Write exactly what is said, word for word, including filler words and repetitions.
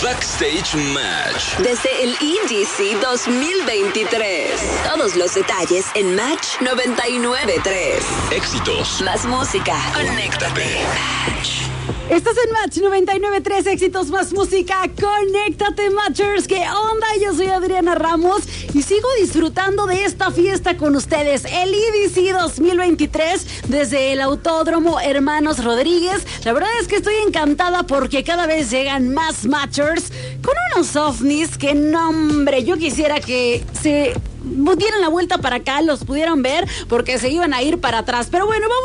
Backstage Match. Desde el E D C dos mil veintitrés. Todos los detalles en Match noventa y nueve punto tres. Éxitos. Más música. Conéctate. Match. Estás en Match noventa y nueve punto tres, éxitos más música, conéctate Matchers, ¿qué onda? Yo soy Adriana Ramos y sigo disfrutando de esta fiesta con ustedes, el E D C dos mil veintitrés desde el Autódromo Hermanos Rodríguez. La verdad es que estoy encantada porque cada vez llegan más Matchers con unos ovnis que, no hombre, yo quisiera que se dieran la vuelta para acá, los pudieran ver porque se iban a ir para atrás, pero bueno, vamos